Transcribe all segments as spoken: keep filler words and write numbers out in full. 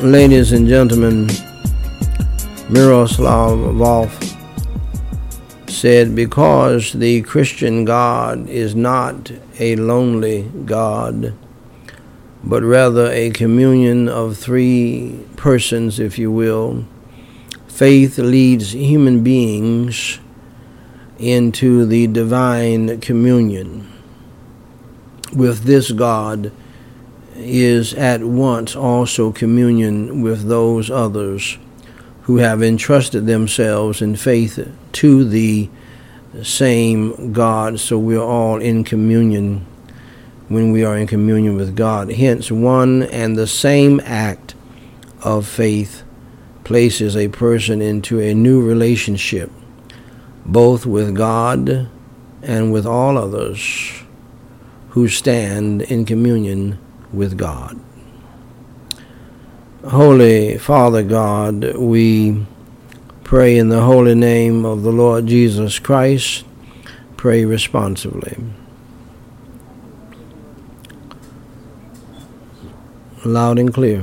Ladies and gentlemen, Miroslav Volf said, because the Christian God is not a lonely God, but rather a communion of three persons, if you will, faith leads human beings into the divine communion with this God is at once also communion with those others who have entrusted themselves in faith to the same God. So we are all in communion when we are in communion with God. Hence, one and the same act of faith places a person into a new relationship, both with God and with all others who stand in communion with God. Holy Father God, we pray in the holy name of the Lord Jesus Christ. Pray responsively. Loud and clear.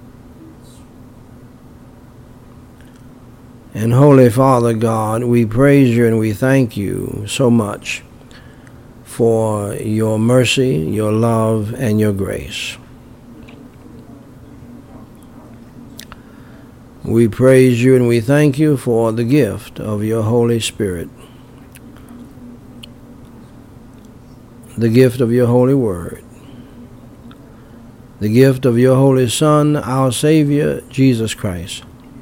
And Holy Father God, we praise you and we thank you so much for your mercy, your love, and your grace. We praise you and we thank you for the gift of your Holy Spirit, the gift of your Holy Word, the gift of your Holy Son, our Savior, Jesus Christ.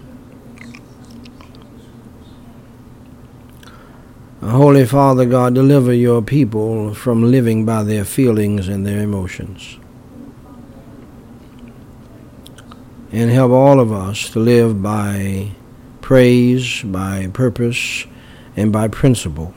Holy Father God, deliver your people from living by their feelings and their emotions. And help all of us to live by praise, by purpose, and by principle,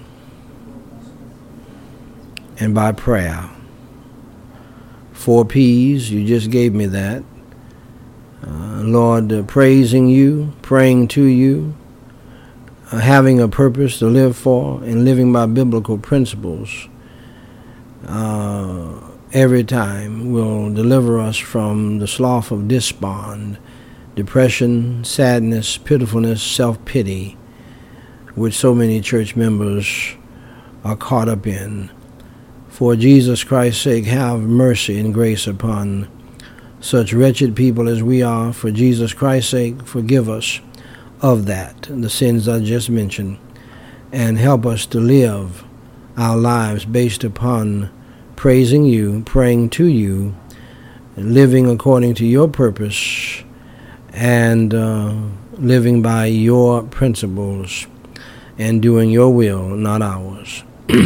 and by prayer. Four P's, you just gave me that. Uh, Lord, uh, praising you, praying to you, Uh, having a purpose to live for, and living by biblical principles uh, every time will deliver us from the slough of despond, depression, sadness, pitifulness, self-pity, which so many church members are caught up in. For Jesus Christ's sake, have mercy and grace upon such wretched people as we are. For Jesus Christ's sake, forgive us of that, the sins I just mentioned, and help us to live our lives based upon praising you, praying to you, living according to your purpose, and uh, living by your principles, and doing your will, not ours.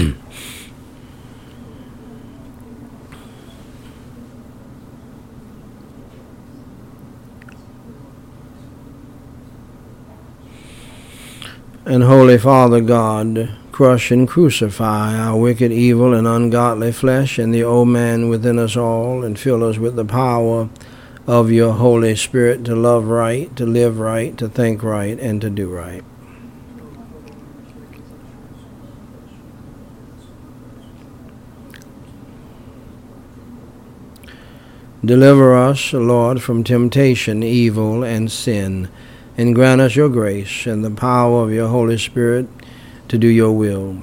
And Holy Father God, crush and crucify our wicked, evil, and ungodly flesh and the old man within us all, and fill us with the power of your Holy Spirit to love right, to live right, to think right, and to do right. Deliver us, Lord, from temptation, evil, and sin, and grant us your grace and the power of your Holy Spirit to do your will.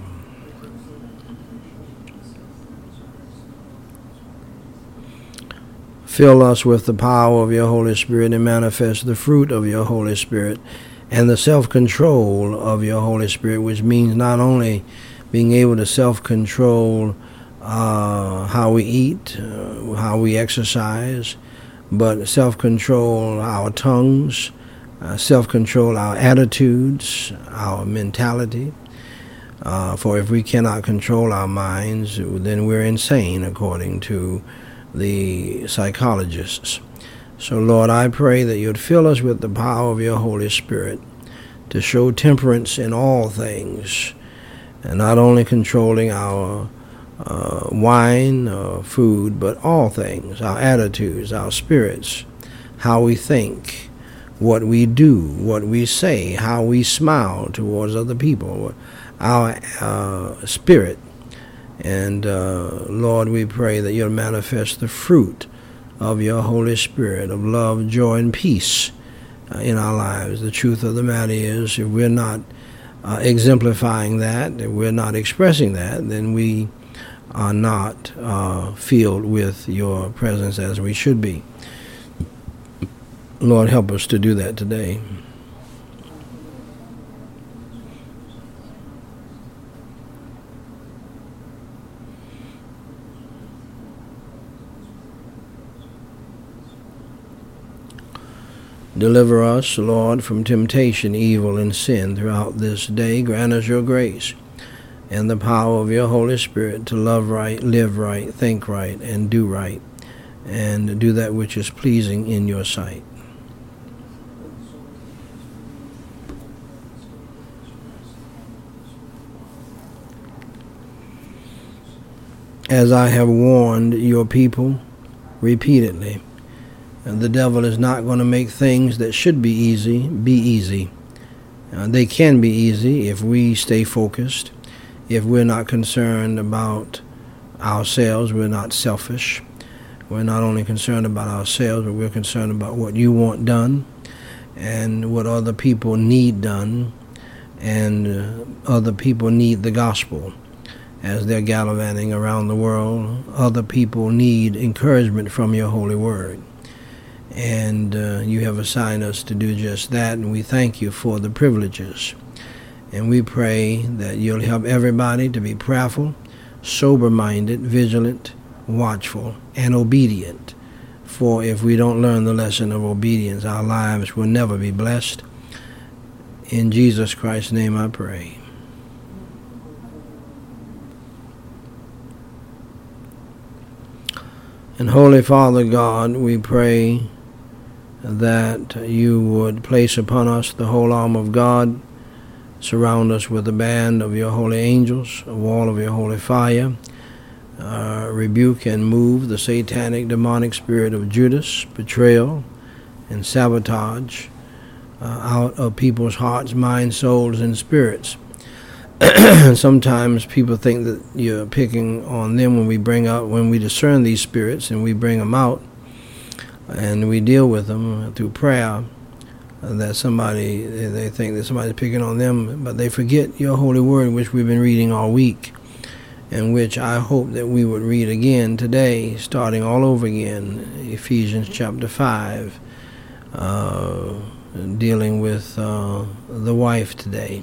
Fill us with the power of your Holy Spirit and manifest the fruit of your Holy Spirit and the self-control of your Holy Spirit, which means not only being able to self-control uh, how we eat, uh, how we exercise, but self-control our tongues, Uh, self-control our attitudes, our mentality. Uh, for if we cannot control our minds, then we're insane, according to the psychologists. So, Lord, I pray that you'd fill us with the power of your Holy Spirit to show temperance in all things, and not only controlling our uh, wine or food, but all things, our attitudes, our spirits, how we think, what we do, what we say, how we smile towards other people, our uh, spirit. And uh, Lord, we pray that you'll manifest the fruit of your Holy Spirit, of love, joy, and peace uh, in our lives. The truth of the matter is, if we're not uh, exemplifying that, if we're not expressing that, then we are not uh, filled with your presence as we should be. Lord, help us to do that today. Deliver us, Lord, from temptation, evil, and sin throughout this day. Grant us your grace and the power of your Holy Spirit to love right, live right, think right, and do right, and do that which is pleasing in your sight. As I have warned your people repeatedly, the devil is not going to make things that should be easy be easy. Uh, they can be easy if we stay focused, if we're not concerned about ourselves, we're not selfish. We're not only concerned about ourselves, but we're concerned about what you want done and what other people need done, and uh, other people need the gospel. As they're gallivanting around the world, other people need encouragement from your holy word. And uh, you have assigned us to do just that, and we thank you for the privileges. And we pray that you'll help everybody to be prayerful, sober-minded, vigilant, watchful, and obedient. For if we don't learn the lesson of obedience, our lives will never be blessed. In Jesus Christ's name I pray. And Holy Father God, we pray that you would place upon us the whole arm of God, surround us with a band of your holy angels, a wall of your holy fire, uh, rebuke and move the satanic demonic spirit of Judas, betrayal, and sabotage uh, out of people's hearts, minds, souls, and spirits. Sometimes people think that you're picking on them when we bring out, when we discern these spirits and we bring them out and we deal with them through prayer, uh, that somebody, they think that somebody's picking on them, but they forget your holy word, which we've been reading all week, and which I hope that we would read again today, starting all over again, Ephesians chapter five, uh, dealing with uh, the wife today.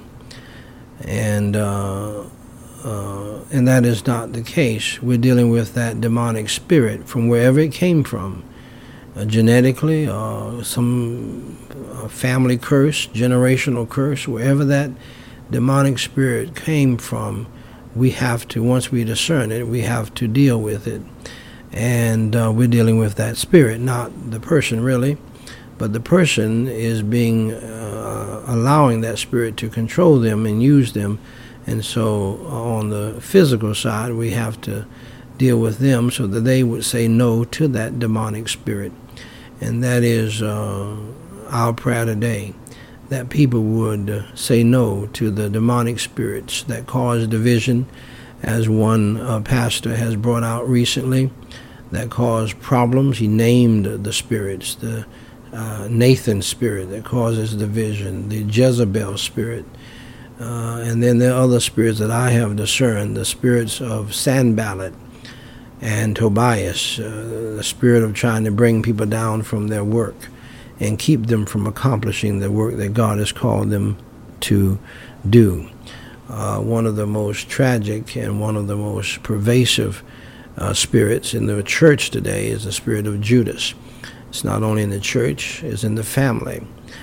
And uh, uh, and that is not the case. We're dealing with that demonic spirit from wherever it came from, uh, genetically, uh, some uh, family curse, generational curse, wherever that demonic spirit came from, we have to, once we discern it, we have to deal with it. And uh, we're dealing with that spirit, not the person really, but the person is being uh, allowing that spirit to control them and use them. And so on the physical side, we have to deal with them so that they would say no to that demonic spirit. And that is uh, our prayer today, that people would uh, say no to the demonic spirits that cause division, as one uh, pastor has brought out recently, that cause problems. He named the spirits, the Uh, Nathan spirit that causes division, the Jezebel spirit, uh, and then there are other spirits that I have discerned, the spirits of Sanballat and Tobias, uh, the spirit of trying to bring people down from their work and keep them from accomplishing the work that God has called them to do. Uh, one of the most tragic and one of the most pervasive uh, spirits in the church today is the spirit of Judas. It's not only in the church, it's in the family.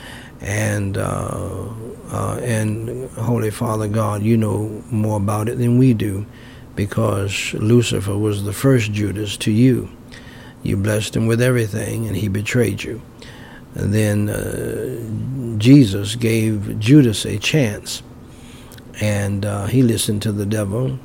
And uh, uh, and Holy Father God, you know more about it than we do, because Lucifer was the first Judas to you. You blessed him with everything, and he betrayed you. And then uh, Jesus gave Judas a chance, and uh, he listened to the devil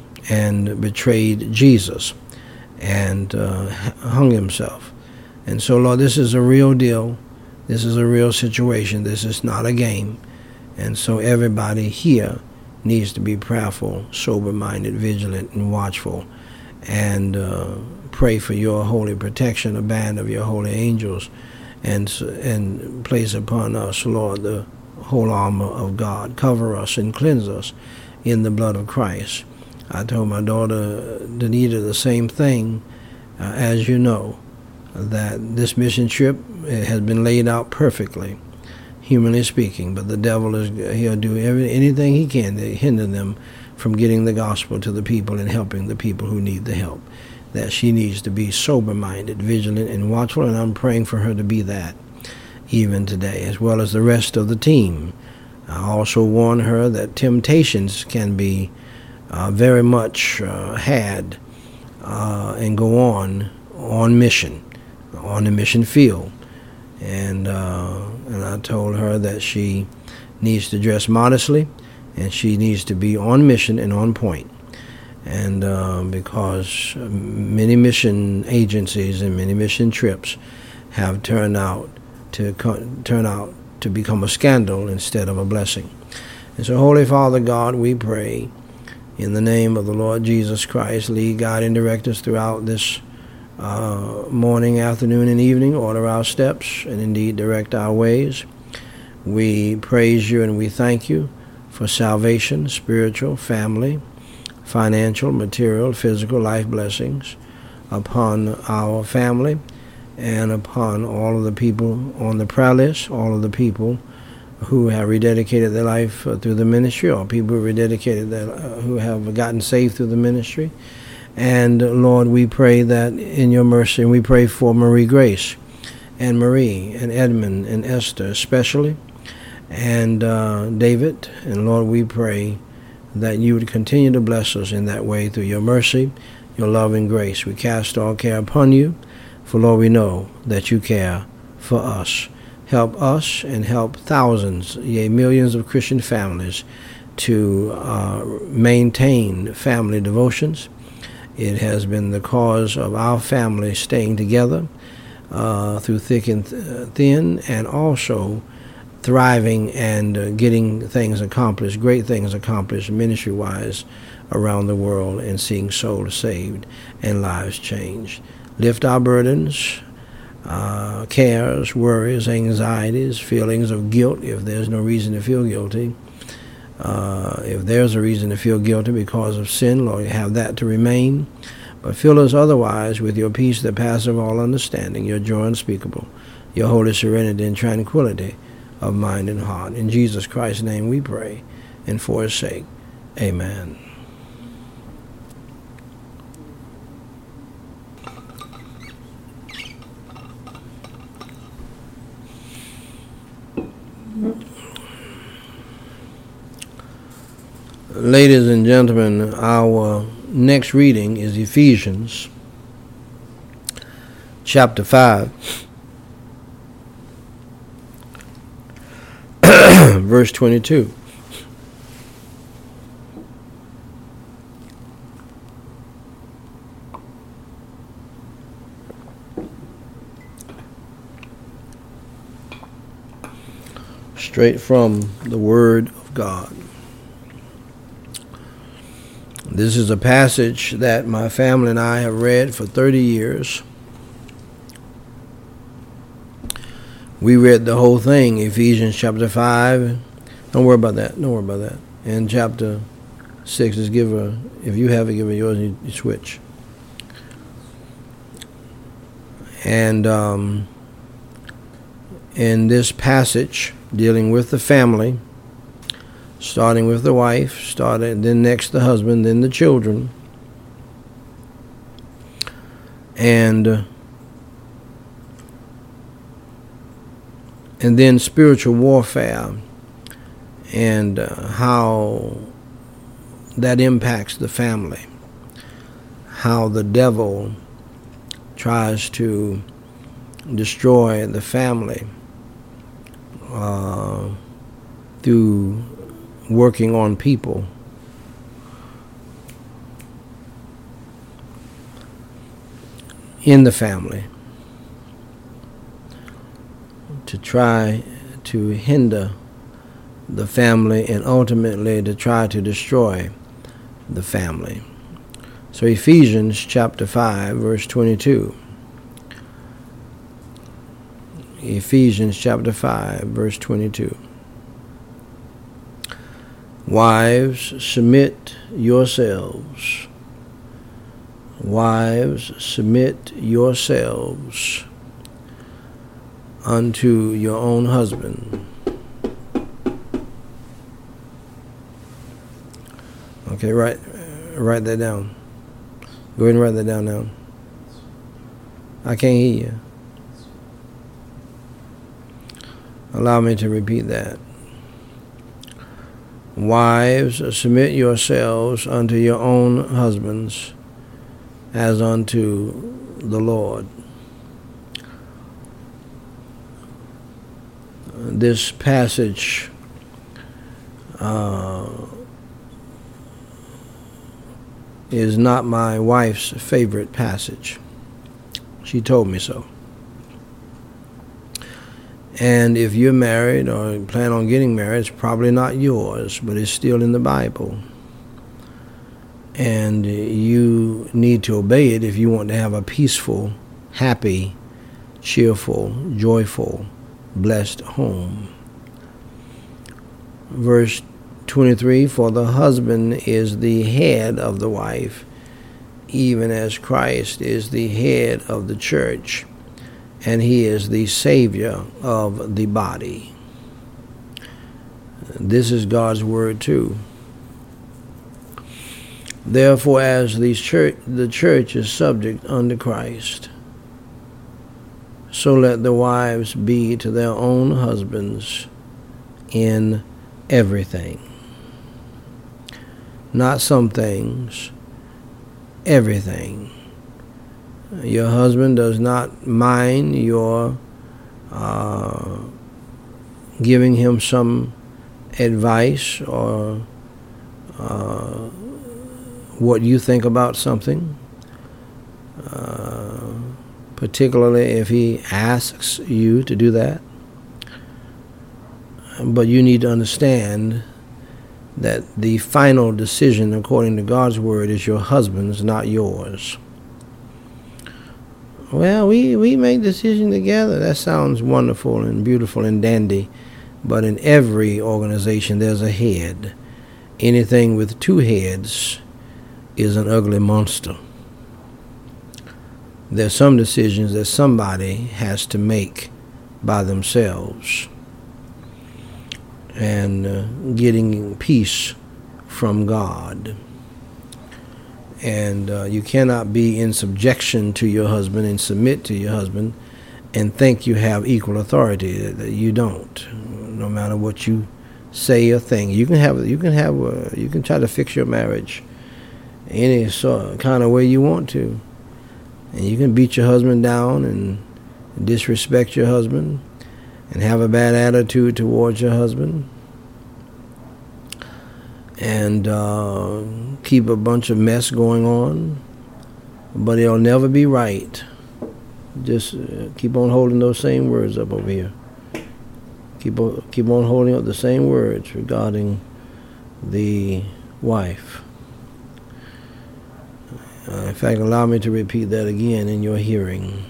and betrayed Jesus and uh, hung himself. And so, Lord, this is a real deal. This is a real situation. This is not a game. And so everybody here needs to be prayerful, sober-minded, vigilant, and watchful. and uh, pray for your holy protection, a band of your holy angels, and and place upon us, Lord, the whole armor of God. Cover us and cleanse us in the blood of Christ. I told my daughter Danita the same thing, uh, as you know, that this mission trip has been laid out perfectly, humanly speaking, but the devil is he'll do every, anything he can to hinder them from getting the gospel to the people and helping the people who need the help. That she needs to be sober-minded, vigilant, and watchful, and I'm praying for her to be that even today, as well as the rest of the team. I also warn her that temptations can be uh, very much uh, had uh, and go on on mission, on the mission field. And, uh, and I told her that she needs to dress modestly, and she needs to be on mission and on point. And uh, because many mission agencies and many mission trips have turned out to co- turn out to become a scandal instead of a blessing. And so, Holy Father God, we pray in the name of the Lord Jesus Christ, lead, guide, and direct us throughout this uh, morning, afternoon, and evening. Order our steps and indeed direct our ways. We praise you and we thank you for salvation, spiritual, family, financial, material, physical, life blessings upon our family and upon all of the people on the prayer list, all of the people who have rededicated their life uh, through the ministry, or people who rededicated their, uh, who have gotten saved through the ministry. And uh, Lord, we pray that in your mercy, and we pray for Marie Grace and Marie and Edmund and Esther especially, and uh, David. And Lord, we pray that you would continue to bless us in that way through your mercy, your love and grace. We cast all care upon you, for Lord, we know that you care for us. Help us and help thousands, yea, millions of Christian families to uh, maintain family devotions. It has been the cause of our family staying together uh, through thick and th- thin, and also thriving and uh, getting things accomplished, great things accomplished ministry-wise around the world, and seeing souls saved and lives changed. Lift our burdens, uh, cares, worries, anxieties, feelings of guilt, if there's no reason to feel guilty. Uh, if there's a reason to feel guilty because of sin, Lord, have that to remain. But fill us otherwise with your peace that passeth all understanding, your joy unspeakable, your holy serenity and tranquility of mind and heart. In Jesus Christ's name we pray, and for his sake, amen. Ladies and gentlemen, our next reading is Ephesians chapter five, verse twenty-two. Straight from the Word of God. This is a passage that my family and I have read for thirty years. We read the whole thing, Ephesians chapter five. Don't worry about that. Don't worry about that. And chapter six, just give her, if you have it, give her yours and you, you switch. And um, in this passage, dealing with the family, starting with the wife, started then next the husband, then the children, and uh, and then spiritual warfare, and uh, how that impacts the family, how the devil tries to destroy the family uh, through working on people. In the family to try to hinder the family and ultimately to try to destroy the family. So Ephesians chapter five, verse twenty-two. Ephesians chapter five, verse twenty-two. Wives, submit yourselves. Wives, submit yourselves unto your own husband. Okay, write, write that down. Go ahead and write that down now. I can't hear you. Allow me to repeat that. Wives, submit yourselves unto your own husbands as unto the Lord. This passage uh, is not my wife's favorite passage. She told me so. And if you're married or plan on getting married, it's probably not yours, but it's still in the Bible. And you need to obey it if you want to have a peaceful, happy, cheerful, joyful, blessed home. Verse twenty-three, for the husband is the head of the wife, even as Christ is the head of the church, and he is the Savior of the body. This is God's word too. Therefore, as the church, the church is subject unto Christ, so let the wives be to their own husbands in everything. Not some things, everything. Your husband does not mind your uh, giving him some advice or uh, what you think about something, uh, particularly if he asks you to do that. But you need to understand that the final decision, according to God's word, is your husband's, not yours. Well, we, we make decisions together. That sounds wonderful and beautiful and dandy. But in every organization, there's a head. Anything with two heads is an ugly monster. There's some decisions that somebody has to make by themselves. And uh, getting peace from God. And uh, you cannot be in subjection to your husband and submit to your husband and think you have equal authority. You don't. No matter what you say or think, you can have you can have uh, you can try to fix your marriage any sort kind of way you want to, and you can beat your husband down and disrespect your husband and have a bad attitude towards your husband and uh, keep a bunch of mess going on, but it'll never be right. Just uh, keep on holding those same words up over here. Keep on, keep on holding up the same words regarding the wife. Uh, in fact, allow me to repeat that again in your hearing.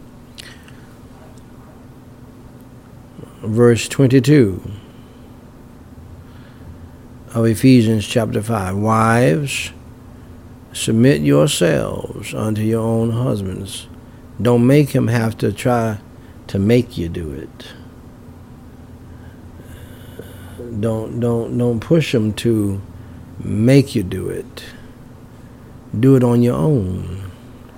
Verse twenty-two of Ephesians chapter five. Wives, submit yourselves unto your own husbands. Don't make him have to try to make you do it. Don't don't don't push him to make you do it. Do it on your own.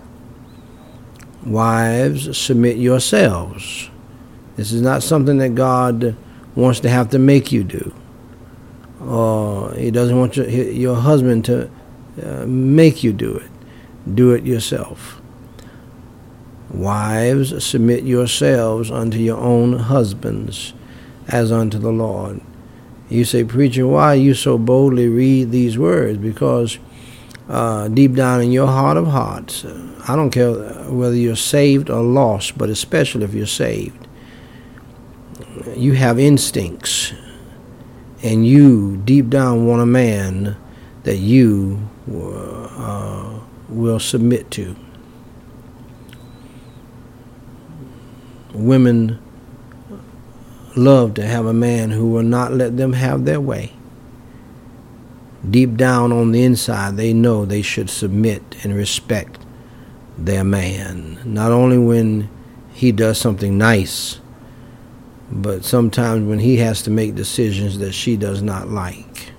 Wives, submit yourselves. This is not something that God wants to have to make you do. Or he doesn't want your, your husband to uh, make you do it. Do it yourself. Wives, submit yourselves unto your own husbands as unto the Lord. You say, preacher, why you so boldly read these words? Because uh, deep down in your heart of hearts, I don't care whether you're saved or lost, but especially if you're saved, you have instincts, and you deep down want a man that you uh, will submit to. Women love to have a man who will not let them have their way. Deep down on the inside, they know they should submit and respect their man. Not only when he does something nice, but sometimes when he has to make decisions that she does not like.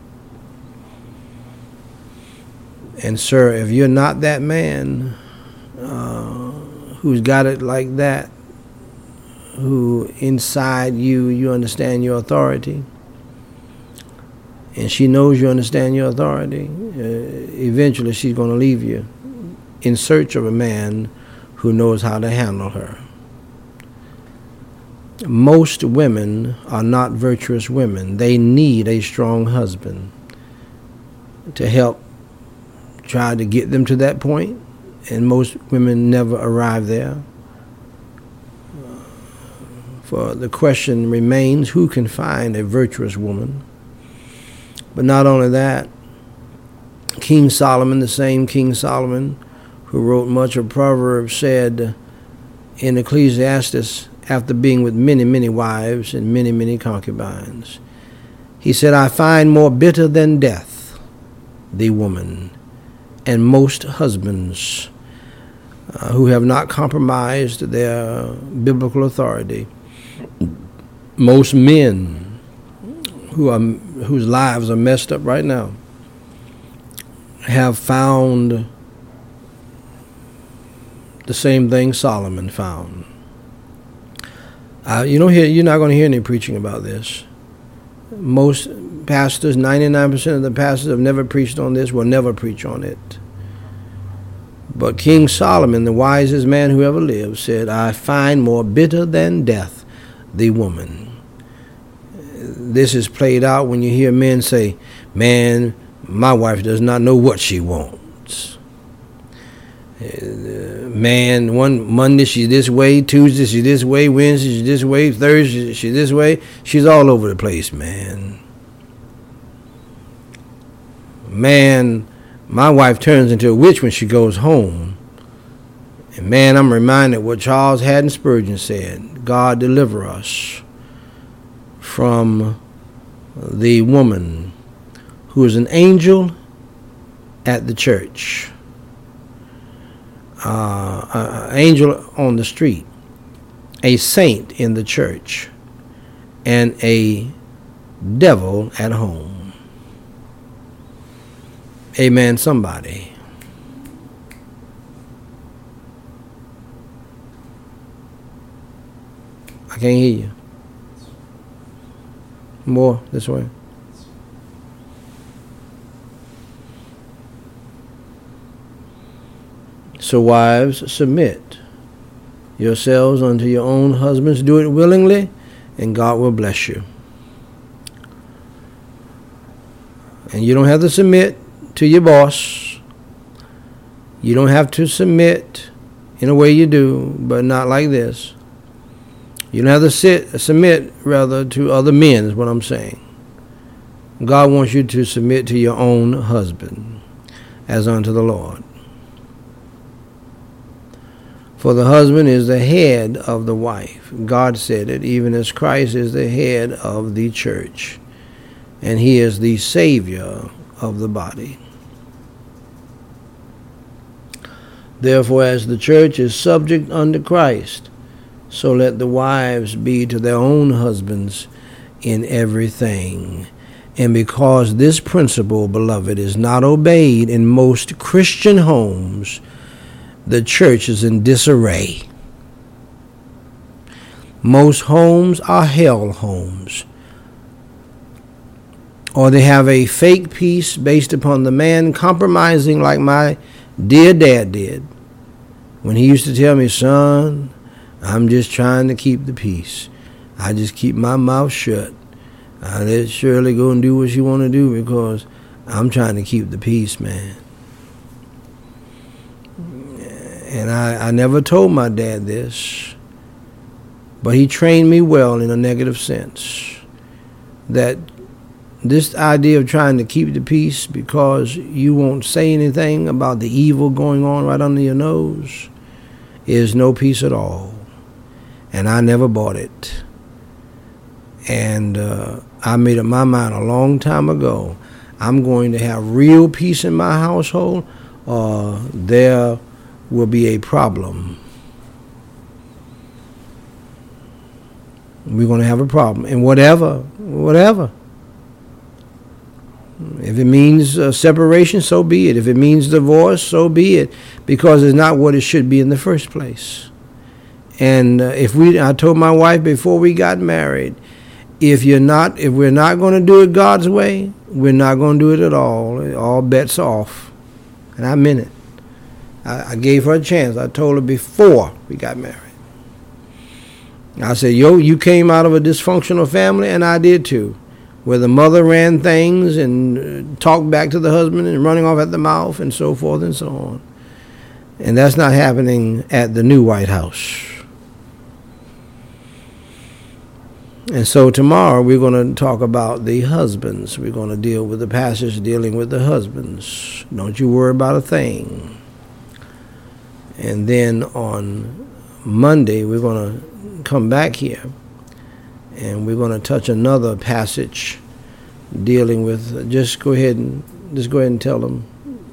And sir, if you're not that man uh, who's got it like that, who inside you, you understand your authority, and she knows you understand your authority, uh, eventually she's going to leave you in search of a man who knows how to handle her. Most women are not virtuous women. They need a strong husband to help try to get them to that point, and most women never arrive there. For the question remains, who can find a virtuous woman? But not only that, King Solomon, the same King Solomon who wrote much of Proverbs, said in Ecclesiastes, after being with many, many wives and many, many concubines, he said, I find more bitter than death the woman, and most husbands uh, who have not compromised their biblical authority, most men who are whose lives are messed up right now have found the same thing Solomon found. Uh, you don't hear. You're not going to hear any preaching about this. Most pastors, ninety-nine percent of the pastors have never preached on this, will never preach on it. But King Solomon, the wisest man who ever lived, said, I find more bitter than death the woman. This is played out when you hear men say, man, my wife does not know what she wants. Uh, man, one Monday she's this way, Tuesday she's this way, Wednesday she's this way, Thursday she's this way. She's all over the place, man. Man, my wife turns into a witch when she goes home. And man, I'm reminded what Charles Haddon Spurgeon said, God deliver us from the woman who is an angel at the church, uh, an angel on the street, a saint in the church, and a devil at home. Amen, somebody. I can't hear you. More this way. So wives, submit yourselves unto your own husbands. Do it willingly, and God will bless you. And you don't have to submit to your boss. You don't have to submit in a way you do, but not like this. You don't have to sit, submit, rather, to other men, is what I'm saying. God wants you to submit to your own husband, as unto the Lord. For the husband is the head of the wife. God said it, even as Christ is the head of the church, and he is the Savior of the body. Therefore, as the church is subject unto Christ, so let the wives be to their own husbands in everything. And because this principle, beloved, is not obeyed in most Christian homes, the church is in disarray. Most homes are hell homes. Or they have a fake peace based upon the man compromising like my dear dad did when he used to tell me, son, I'm just trying to keep the peace. I just keep my mouth shut. I let Shirley go and do what she want to do because I'm trying to keep the peace, man. And I, I never told my dad this, but he trained me well in a negative sense, that this idea of trying to keep the peace because you won't say anything about the evil going on right under your nose is no peace at all. And I never bought it. And uh, I made up my mind a long time ago. I'm going to have real peace in my household, or there will be a problem. We're going to have a problem. And whatever, whatever. If it means uh, separation, so be it. If it means divorce, so be it. Because it's not what it should be in the first place. And uh, if we, I told my wife before we got married, if you're not, if we're not going to do it God's way, we're not going to do it at all. All bets off. And I meant it. I, I gave her a chance. I told her before we got married. I said, yo, you came out of a dysfunctional family, and I did too, where the mother ran things and talked back to the husband and running off at the mouth and so forth and so on. And that's not happening at the new White House. And so tomorrow we're going to talk about the husbands. We're going to deal with the passage dealing with the husbands. Don't you worry about a thing. And then on Monday we're going to come back here and we're going to touch another passage dealing with, just go ahead and just go ahead and tell them.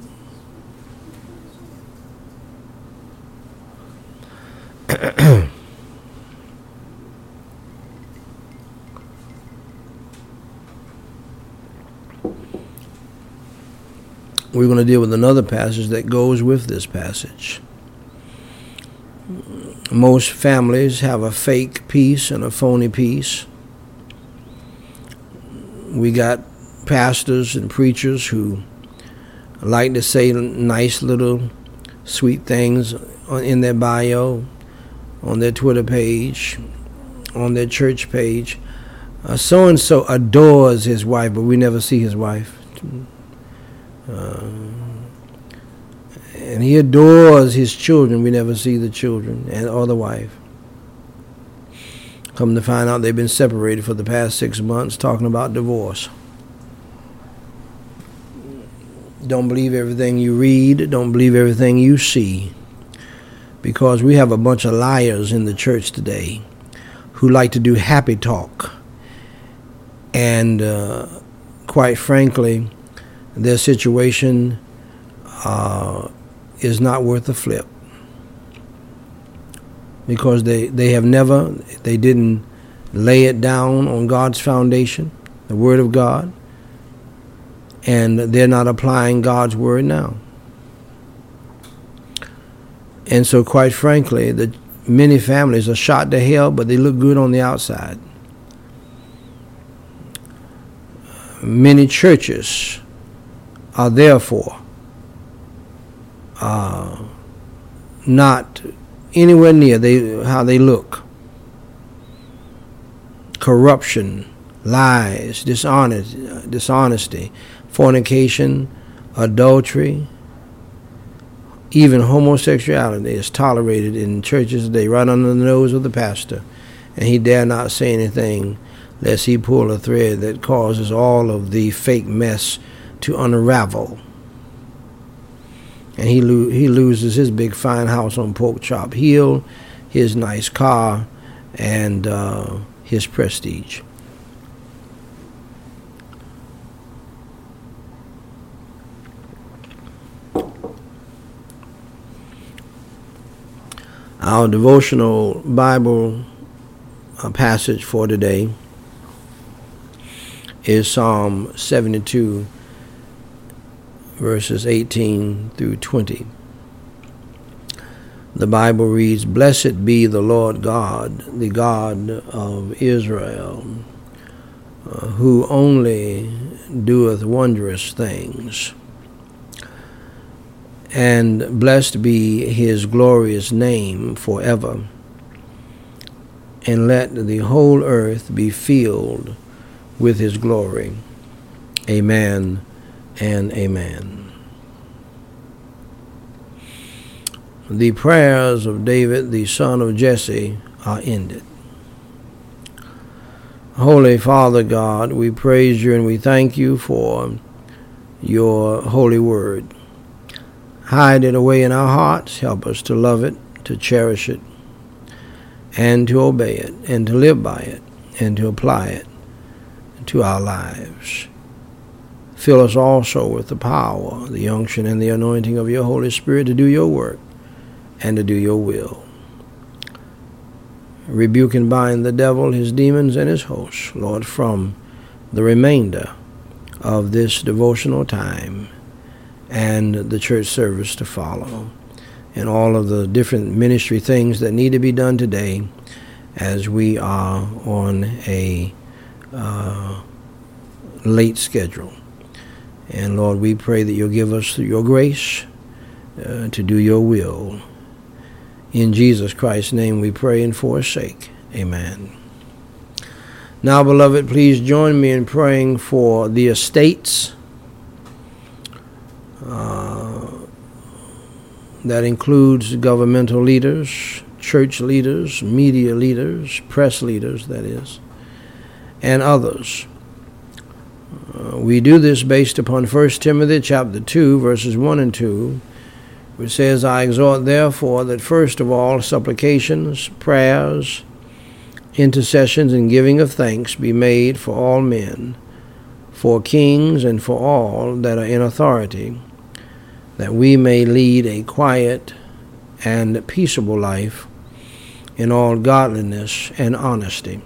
We're going to deal with another passage that goes with this passage. Most families have a fake peace and a phony peace. We got pastors and preachers who like to say nice little sweet things in their bio, on their Twitter page, on their church page. Uh, so-and-so adores his wife, but we never see his wife. Uh, and he adores his children. We never see the children and or the wife. Come to find out they've been separated for the past six months talking about divorce. Don't believe everything you read. Don't believe everything you see. Because we have a bunch of liars in the church today who like to do happy talk. And uh, quite frankly, their situation uh, is not worth a flip, because they, they have never, they didn't lay it down on God's foundation, the Word of God, and they're not applying God's Word now. And so quite frankly, the many families are shot to hell, but they look good on the outside. Many churches are therefore uh, not anywhere near they how they look. Corruption, lies, dishonest, dishonesty, fornication, adultery, even homosexuality is tolerated in churches today, right under the nose of the pastor, and he dare not say anything lest he pull a thread that causes all of the fake mess to unravel. And he lo- he loses his big fine house on Pork Chop Hill, his nice car, and uh, his prestige. Our devotional Bible uh, passage for today is Psalm seventy-two, verses eighteen through twenty. The Bible reads, "Blessed be the Lord God, the God of Israel, uh, who only doeth wondrous things. And blessed be his glorious name forever. And let the whole earth be filled with his glory. Amen and amen." The prayers of David, the son of Jesse, are ended. Holy Father God, we praise you and we thank you for your holy word. Hide it away in our hearts. Help us to love it, to cherish it, and to obey it, and to live by it, and to apply it to our lives. Fill us also with the power, the unction, and the anointing of your Holy Spirit to do your work and to do your will. Rebuke and bind the devil, his demons, and his hosts, Lord, from the remainder of this devotional time and the church service to follow, and all of the different ministry things that need to be done today as we are on a uh, late schedule. And Lord, we pray that you'll give us your grace uh, to do your will. In Jesus Christ's name we pray and forsake. Amen. Now, beloved, please join me in praying for the estates. Uh, that includes governmental leaders, church leaders, media leaders, press leaders, that is, and others. Uh, we do this based upon First Timothy chapter two, verses one and two, which says, I exhort therefore that first of all supplications, prayers, intercessions, and giving of thanks be made for all men, for kings and for all that are in authority, that we may lead a quiet and peaceable life in all godliness and honesty.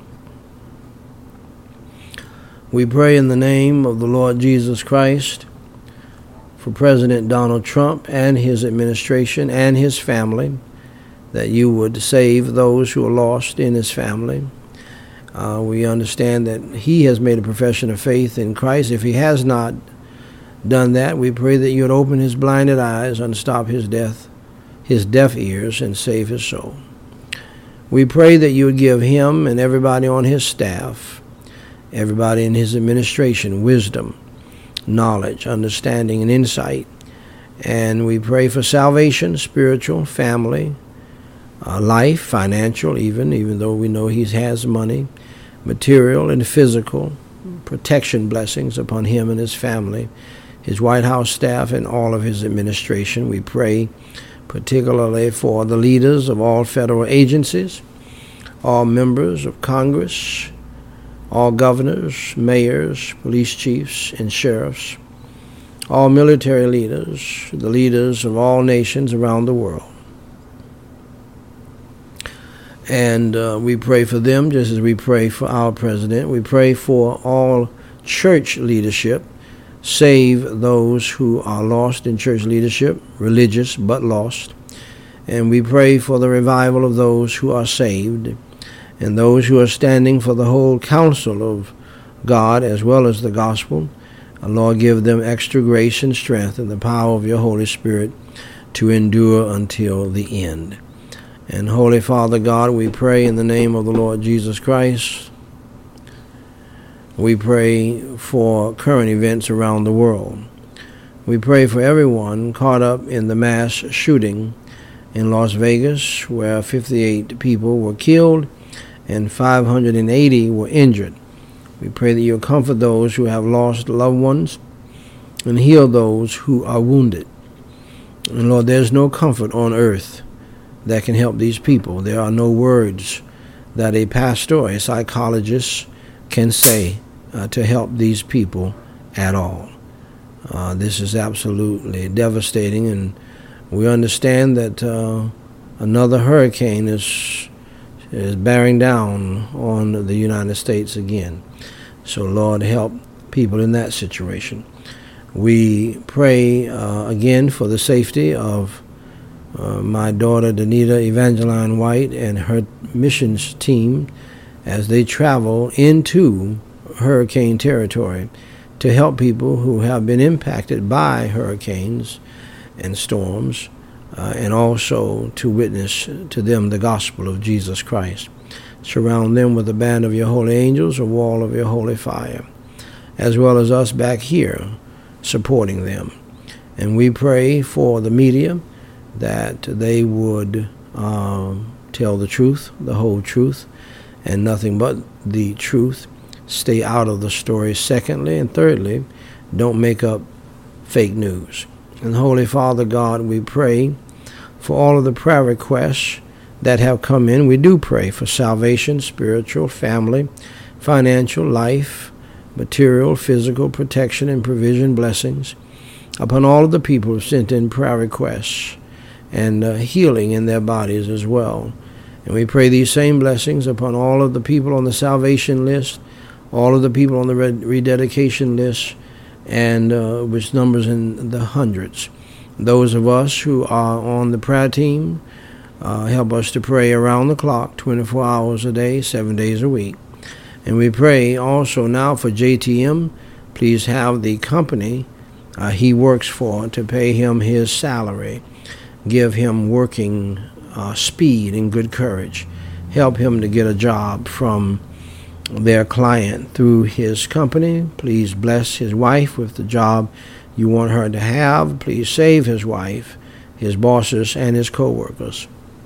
We pray in the name of the Lord Jesus Christ for President Donald Trump and his administration and his family, that you would save those who are lost in his family. Uh, we understand that he has made a profession of faith in Christ. If he has not done that, we pray that you would open his blinded eyes, unstop his death, his deaf ears, and save his soul. We pray that you would give him and everybody on his staff, everybody in his administration, wisdom, knowledge, understanding, and insight. And we pray for salvation, spiritual, family, uh, life, financial, even, even though we know he has money, material and physical, protection blessings upon him and his family, his White House staff, and all of his administration. We pray particularly for the leaders of all federal agencies, all members of Congress, all governors, mayors, police chiefs, and sheriffs, all military leaders, the leaders of all nations around the world. And uh, we pray for them just as we pray for our president. We pray for all church leadership. Save those who are lost in church leadership, religious but lost. And we pray for the revival of those who are saved, and those who are standing for the whole counsel of God as well as the gospel. Lord, give them extra grace and strength and the power of your Holy Spirit to endure until the end. And Holy Father God, we pray in the name of the Lord Jesus Christ. We pray for current events around the world. We pray for everyone caught up in the mass shooting in Las Vegas, where fifty-eight people were killed and five hundred eighty were injured. We pray that you'll comfort those who have lost loved ones and heal those who are wounded. And Lord, there's no comfort on earth that can help these people. There are no words that a pastor or a psychologist can say uh, to help these people at all. Uh, this is absolutely devastating, and we understand that uh, another hurricane is is bearing down on the United States again. So, Lord, help people in that situation. We pray uh, again for the safety of uh, my daughter, Danita Evangeline White, and her missions team as they travel into hurricane territory to help people who have been impacted by hurricanes and storms, uh, and also to witness to them the gospel of Jesus Christ. Surround them with a band of your holy angels, a wall of your holy fire, as well as us back here supporting them. And we pray for the media that they would um, tell the truth, the whole truth, and nothing but the truth. Stay out of the story. Secondly and thirdly, don't make up fake news. And Holy Father God, we pray for all of the prayer requests that have come in. We do pray for salvation, spiritual, family, financial, life, material, physical, protection, and provision blessings upon all of the people who sent in prayer requests, and uh, healing in their bodies as well. And we pray these same blessings upon all of the people on the salvation list, all of the people on the rededication list, and uh, which numbers in the hundreds. Those of us who are on the prayer team, uh, help us to pray around the clock, twenty-four hours a day, seven days a week. And we pray also now for J T M. Please have the company uh, he works for to pay him his salary. Give him working uh, speed and good courage. Help him to get a job from their client through his company. Please bless his wife with the job you want her to have. Please save his wife, his bosses, and his co-workers.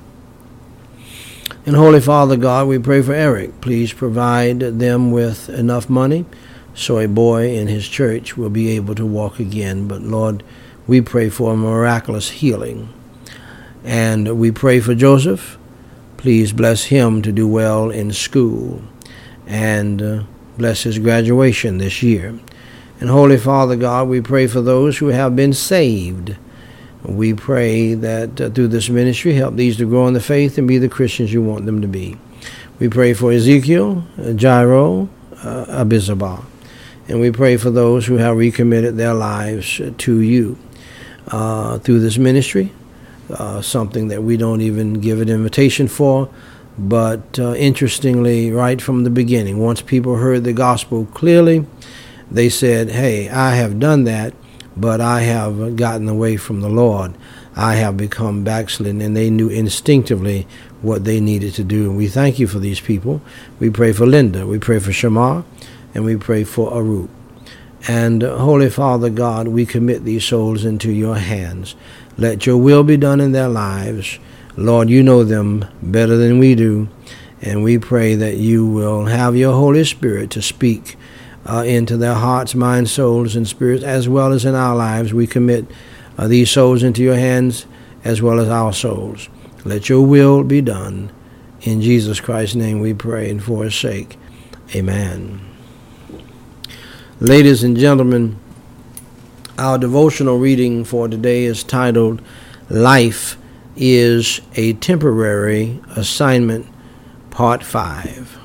And Holy Father God, we pray for Eric. Please provide them with enough money so a boy in his church will be able to walk again. But Lord, we pray for a miraculous healing. And we pray for Joseph. Please bless him to do well in school, and uh, bless his graduation this year. And Holy Father God, we pray for those who have been saved. We pray that uh, through this ministry, help these to grow in the faith and be the Christians you want them to be. We pray for Ezekiel, uh, Jairo, uh, Abizabah. And we pray for those who have recommitted their lives to you uh, through this ministry, uh, something that we don't even give an invitation for. But uh, interestingly, right from the beginning, once people heard the gospel clearly, they said, hey, I have done that, but I have gotten away from the Lord. I have become backslidden, and they knew instinctively what they needed to do. And we thank you for these people. We pray for Linda. We pray for Shamar, and we pray for Arup. And uh, Holy Father God, we commit these souls into your hands. Let your will be done in their lives. Lord, you know them better than we do, and we pray that you will have your Holy Spirit to speak uh, into their hearts, minds, souls, and spirits, as well as in our lives. We commit uh, these souls into your hands, as well as our souls. Let your will be done. In Jesus Christ's name we pray, and for his sake, amen. Ladies and gentlemen, our devotional reading for today is titled, Life is a Temporary Assignment, Part five.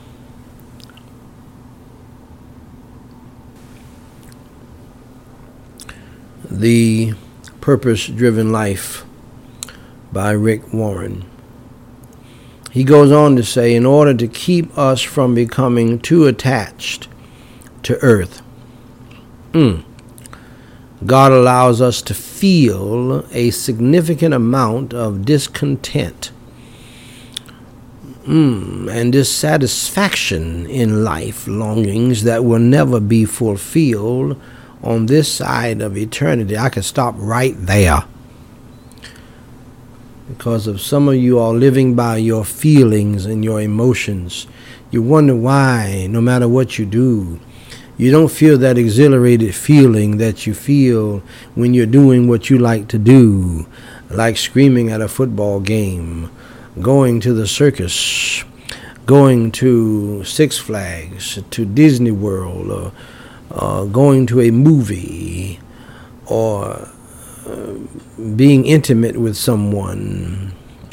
The Purpose-Driven Life by Rick Warren. He goes on to say, in order to keep us from becoming too attached to earth, mm, God allows us to feel a significant amount of discontent mm, and dissatisfaction in life, longings that will never be fulfilled on this side of eternity. I could stop right there, because of some of you are living by your feelings and your emotions. You wonder why, no matter what you do, you don't feel that exhilarated feeling that you feel when you're doing what you like to do, like screaming at a football game, going to the circus, going to Six Flags, to Disney World, or uh, going to a movie, or uh, being intimate with someone.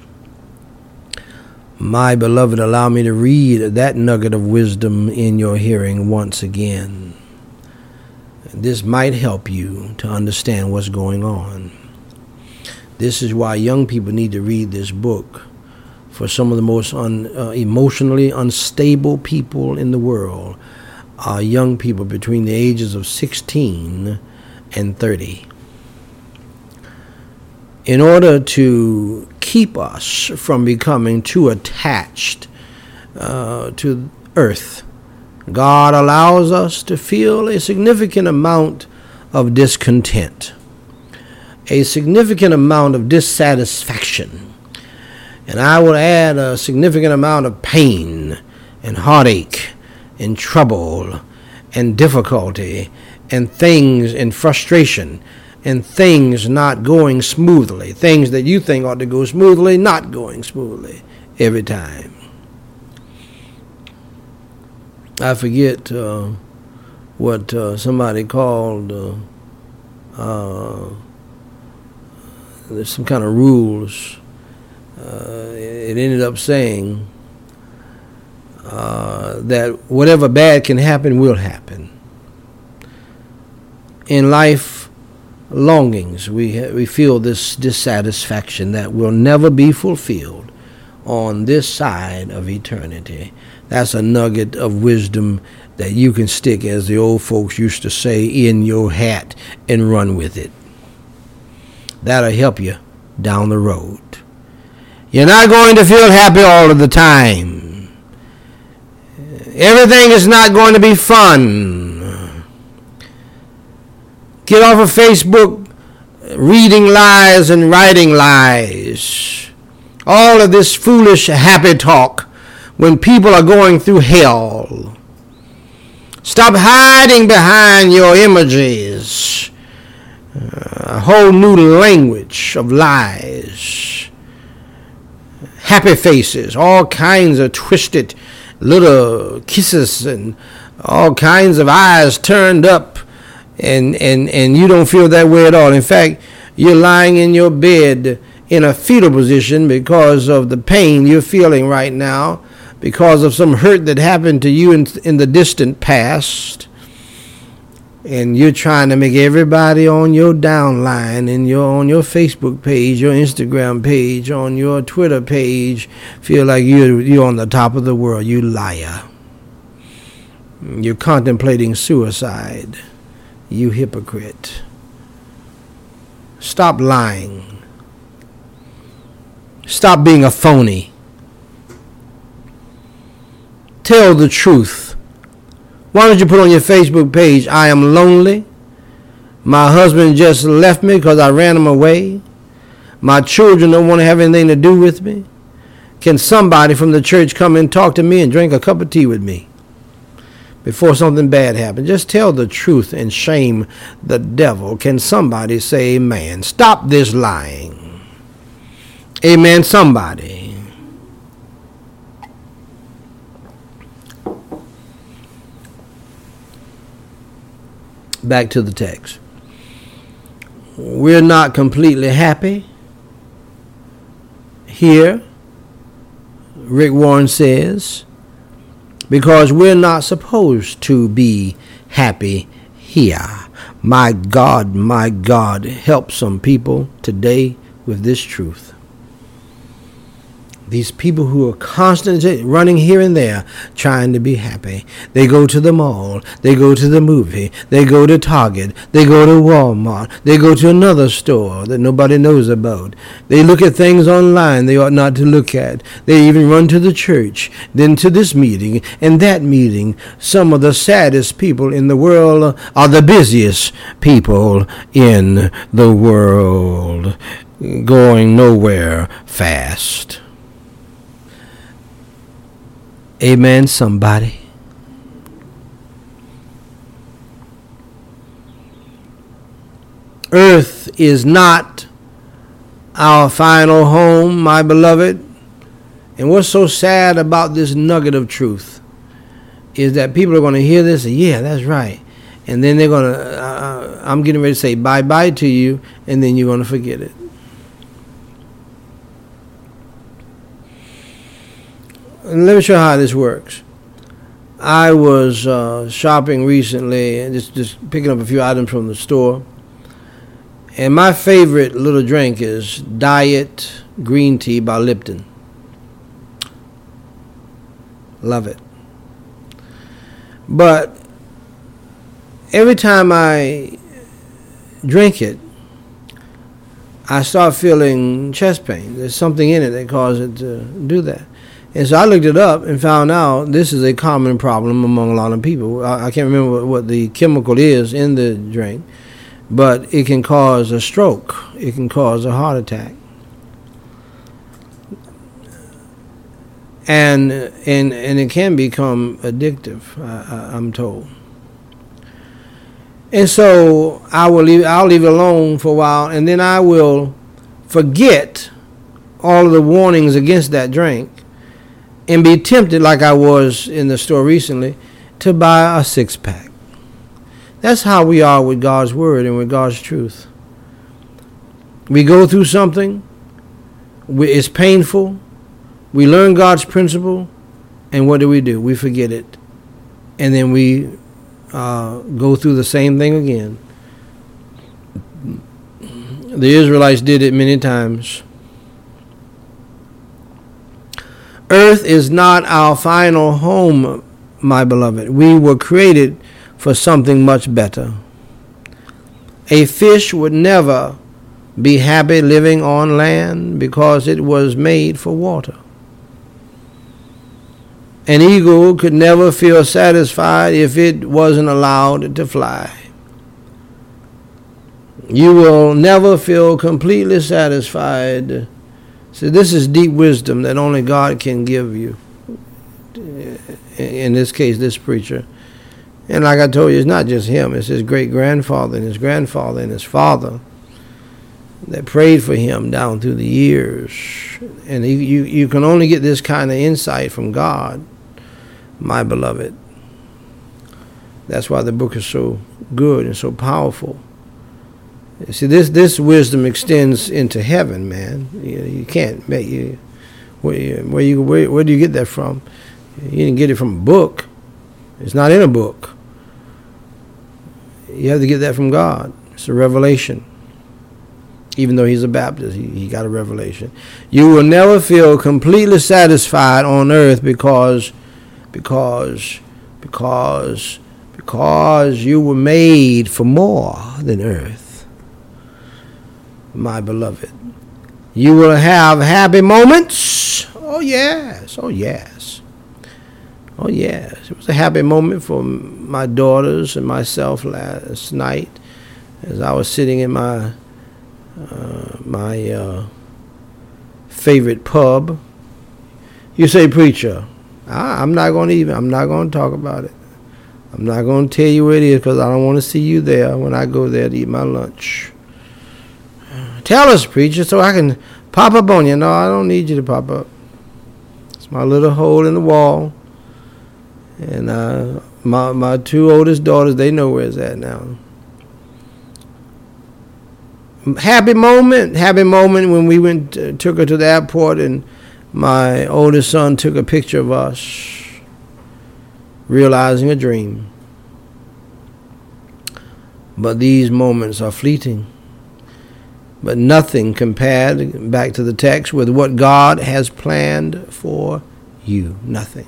My beloved, allow me to read that nugget of wisdom in your hearing once again. This might help you to understand what's going on. This is why young people need to read this book. For some of the most un, uh, emotionally unstable people in the world are young people between the ages of sixteen and thirty. In order to keep us from becoming too attached uh, to earth, God allows us to feel a significant amount of discontent, a significant amount of dissatisfaction. And I will add a significant amount of pain and heartache and trouble and difficulty and things and frustration and things not going smoothly. Things that you think ought to go smoothly, not going smoothly every time. I forget uh, what uh, somebody called uh, uh, there's some kind of rules. Uh, it ended up saying uh, that whatever bad can happen will happen. In life, longings, we ha- we feel this dissatisfaction that will never be fulfilled on this side of eternity. That's a nugget of wisdom that you can stick, as the old folks used to say, in your hat and run with it. That'll help you down the road. You're not going to feel happy all of the time. Everything is not going to be fun. Get off of Facebook reading lies and writing lies. All of this foolish happy talk when people are going through hell. Stop hiding behind your images. A whole new language of lies. Happy faces, all kinds of twisted little kisses and all kinds of eyes turned up, and, and, and you don't feel that way at all. In fact, you're lying in your bed in a fetal position because of the pain you're feeling right now, because of some hurt that happened to you in, in the distant past. And you're trying to make everybody on your downline, and your on your Facebook page, your Instagram page, on your Twitter page, feel like you're you're on the top of the world. You liar. You're contemplating suicide. You hypocrite. Stop lying. Stop being a phony. Tell the truth. Why don't you put on your Facebook page, I am lonely. My husband just left me because I ran him away. My children don't want to have anything to do with me. Can somebody from the church come and talk to me and drink a cup of tea with me before something bad happens? Just tell the truth and shame the devil. Can somebody say amen? Stop this lying. Amen, somebody. Back to the text. We're not completely happy here, Rick Warren says, because we're not supposed to be happy here. My God, my God, help some people today with this truth. These people who are constantly running here and there trying to be happy. They go to the mall. They go to the movie. They go to Target. They go to Walmart. They go to another store that nobody knows about. They look at things online they ought not to look at. They even run to the church, then to this meeting and that meeting. Some of the saddest people in the world are the busiest people in the world, going nowhere fast. Amen, somebody. Earth is not our final home, my beloved. And what's so sad about this nugget of truth is that people are going to hear this and, yeah, that's right. And then they're going to, uh, I'm getting ready to say bye-bye to you, and then you're going to forget it. And let me show you how this works. I was uh, shopping recently, and just, just picking up a few items from the store. And my favorite little drink is Diet Green Tea by Lipton. Love it. But every time I drink it, I start feeling chest pain. There's something in it that causes it to do that. And so I looked it up and found out this is a common problem among a lot of people. I, I can't remember what, what the chemical is in the drink, but it can cause a stroke. It can cause a heart attack. And and and it can become addictive, I, I, I'm told. And so I will leave. I'll leave it alone for a while, and then I will forget all of the warnings against that drink, and be tempted, like I was in the store recently, to buy a six pack. That's how we are with God's word and with God's truth. We go through something. We, it's painful. We learn God's principle, and what do we do? We forget it, and then we uh, go through the same thing again. The Israelites did it many times. Earth is not our final home, my beloved. We were created for something much better. A fish would never be happy living on land because it was made for water. An eagle could never feel satisfied if it wasn't allowed to fly. You will never feel completely satisfied. So this is deep wisdom that only God can give you. In this case, this preacher. And like I told you, it's not just him. It's his great-grandfather and his grandfather and his father that prayed for him down through the years. And you, you, you can only get this kind of insight from God, my beloved. That's why the book is so good and so powerful. You see, this this wisdom extends into heaven, man. You, you can't make you where you, where you where, where do you get that from? You didn't get it from a book. It's not in a book. You have to get that from God. It's a revelation. Even though he's a Baptist, he, he got a revelation. You will never feel completely satisfied on earth because because because because you were made for more than earth, my beloved. You will have happy moments. Oh yes, oh yes, oh yes. It was a happy moment for my daughters and myself last night as I was sitting in my uh, my uh, favorite pub. You say, preacher, I, I'm not going to even. I'm not going to talk about it. I'm not going to tell you where it is because I don't want to see you there when I go there to eat my lunch. Tell us, preacher, so I can pop up on you. No, I don't need you to pop up. It's my little hole in the wall. And uh, my my two oldest daughters, they know where it's at now. Happy moment, happy moment when we went, uh, took her to the airport, and my oldest son took a picture of us, realizing a dream. But these moments are fleeting. But nothing compared, back to the text, with what God has planned for you. Nothing.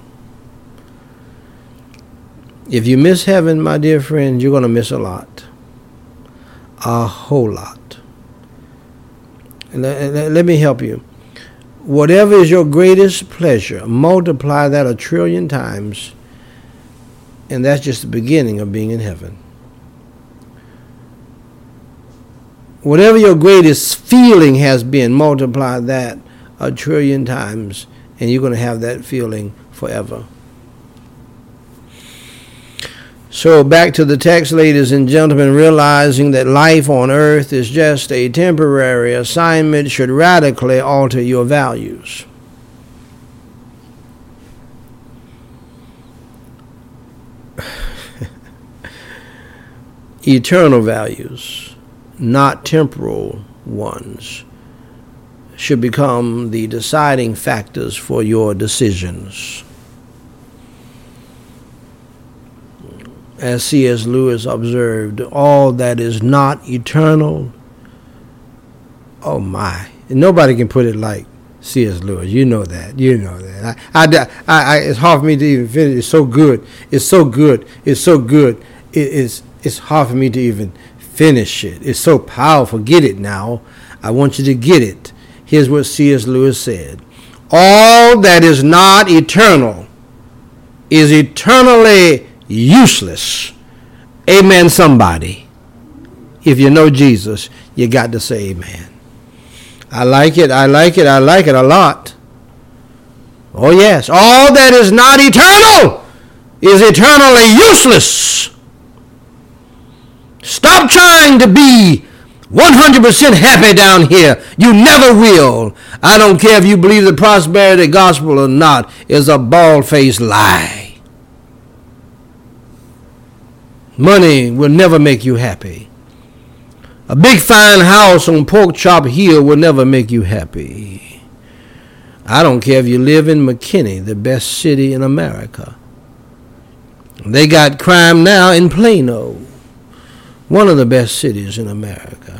If you miss heaven, my dear friend, you're going to miss a lot. A whole lot. And let, let me help you. Whatever is your greatest pleasure, multiply that a trillion times, and that's just the beginning of being in heaven. Whatever your greatest feeling has been, multiply that a trillion times, and you're going to have that feeling forever. So back to the text, ladies and gentlemen, realizing that life on earth is just a temporary assignment should radically alter your values. Eternal values, not temporal ones, should become the deciding factors for your decisions. As C S Lewis observed, all that is not eternal, oh my, nobody can put it like C S Lewis. You know that. You know that. I, I, I, I, it's hard for me to even finish. It's so good. It's so good. It's so good. It is. It's hard for me to even finish it. It's so powerful. Get it now. I want you to get it. Here's what C S Lewis said. All that is not eternal is eternally useless. Amen, somebody. If you know Jesus, you got to say amen. I like it. I like it. I like it a lot. Oh yes, all that is not eternal is eternally useless. Stop trying to be one hundred percent happy down here. You never will. I don't care if you believe the prosperity gospel or not. It's a bald-faced lie. Money will never make you happy. A big fine house on Pork Chop Hill will never make you happy. I don't care if you live in McKinney, the best city in America. They got crime now in Plano, one of the best cities in America.